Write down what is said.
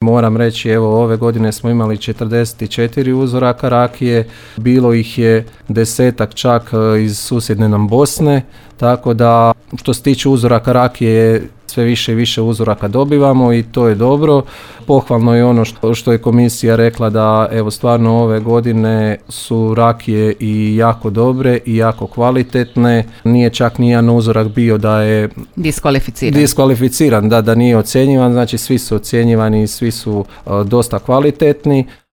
moram reći, evo ove godine smo imali 44 uzoraka rakije, bilo ih je 10-ak čak iz susjedne nam Bosne, tako da što se tiče uzoraka rakije sve više i više uzoraka dobivamo i to je dobro. Pohvalno je ono što je komisija rekla da evo stvarno ove godine su rakije i jako dobre i jako kvalitetne. Nije čak nijedan uzorak bio da je diskvalificiran, da nije ocjenjivan, znači svi su ocjenjivani i svi su dosta kvalitetni.